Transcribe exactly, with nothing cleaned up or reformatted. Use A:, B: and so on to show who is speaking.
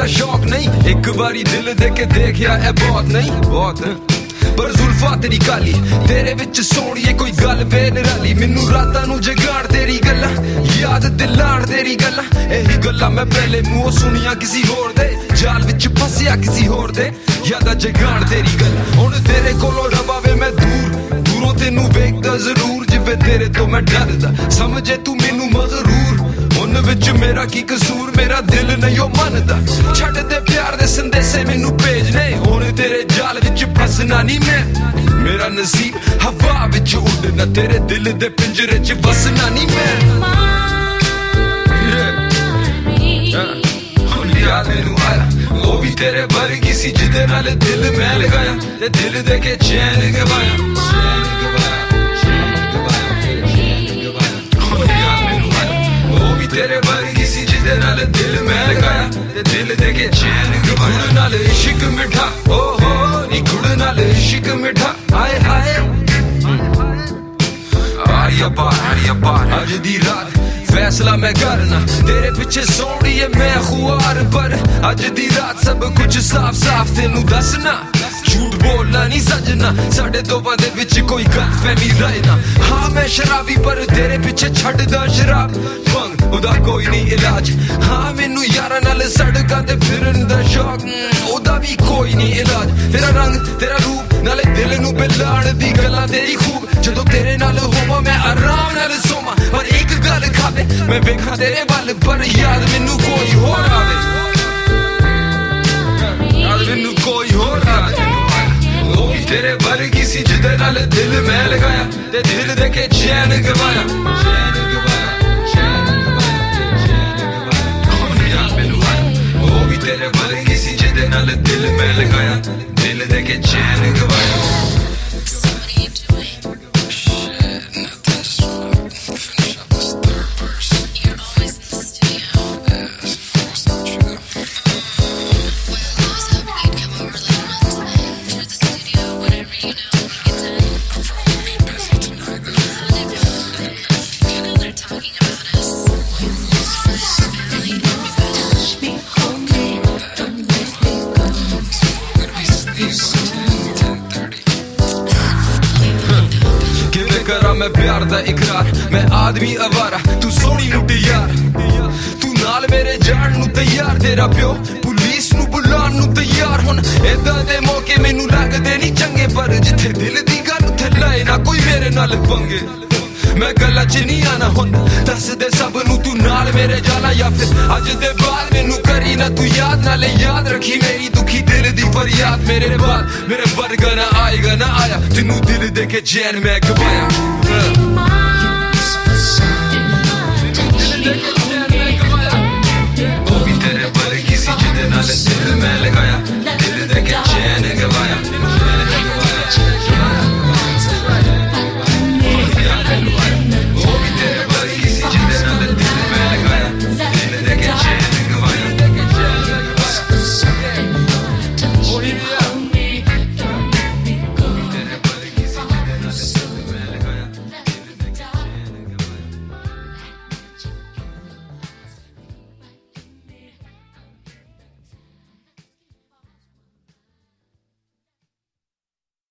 A: शौक नहीं, एक बारी दिल दे के देखिया ए बहुत नहीं बहुत है। पर जुल्फा तेरी काली, तेरे विच सोहणीए कोई गल बेनराली। मैनू रातां नू जगाण तेरी गल्लां, याद दिलाण तेरी गल्लां। एही गल्लां मैं पहले मुंहों सुनिया किसी होर दे, जाल विच फसिया किसी होर दे। यादां जगाण तेरी गल्लां, हुण तेरे कोलों रवावे मैं दूर, दूरों तेनू वेखदा जरूर जिवें तेरे तो मैं डरदा। समझे तू मैनू मगरूर, उन विच मेरा की कसूर, मेरा दिल नहीं ओ मनदा। छड्ड दे प्यार दे संदेशे मैनू भेजने, हुण तेरे जाल विच फसना नहीं मैं। मेरा नसीब हवा विच उड़ना, तेरे दिल दे पिंजरे च बसना नहीं मैं। हुण याद मैनू आया, वो भी तेरे वर्गी सी जिदे नाल दिल मैं लगाया, ते दिल दे के चैन गवाया। तेरे वर्गी सी जिदे नाल दिल मैं लगाया, ते दिल दे के चैन गवाया। गुड़ नाल इश्क मिठा, ओ हो नी गुड़ नाल इश्क मिठा। हाय हाय आरिया पार आरिया पार, अज दी रात फैसला मैं करना, तेरे पिछे सोहणी है मैं खुआर। पर अज दी रात सब कुछ साफ साफ तेनू दसना, झूठ बोलना नहीं सजना, साडे दोवां दे विच कोई गलतफहमी रहे ना। हाँ मैं शराबी पर तेरे पिछे छड्डदा शराब, भंग ओदा कोई नहीं इलाज। हाँ मैनू यारां नाल सड़कां ते फिरन दा शौक, ओदा भी कोई नहीं इलाज। तेरा रंग तेरा रूप नाले दिल नू बिलाण दी गल्लां तेरी खूब, जदों तेरे नाल होवां मैं आराम नाल सोवां। पर एक गल खावे मैं वेखां तेरे वल, पर याद मैनू कोई होर आवे, याद मैनू कोई होर आवे। वो भी तेरे वर्गी सी जिदे नाल दिल मैं लगाया, ते दिल दे के चैन गवाया। वो भी तेरे वर्गी सी जिदे नाल दिल मैं लगाया, दिल दे के चैन गवाया। करा मैं प्यार दा इकरार, मैं आदमी अवारा तू सोहनी मुट्टी यार। तू नाल मेरे जान नू तैयार, तेरा प्यो पुलिस नू बुलान नू तैयार। हुण इदां दे मौके मैनू लगदे नहीं चंगे, पर जिथे दिल दी गल उत्थे लाए ना कोई मेरे नाल पंगे। मैं गल्लां च नहीं आना हुण, दस दे सब नू तू नाल मेरे जाना, या फिर अज दे बाद मैनू करी ना तू याद। नाले याद रखी मेरी दुखी दिल दी फरियाद, मेरे बाद मेरे वर्गा ना आएगा ना आया, तेनू दिल दे के चैन मैं गवाया। वो भी तेरे वर्गी सी जिदे नाल दिल मैं लगाया, दिल दे के चैन गवाया।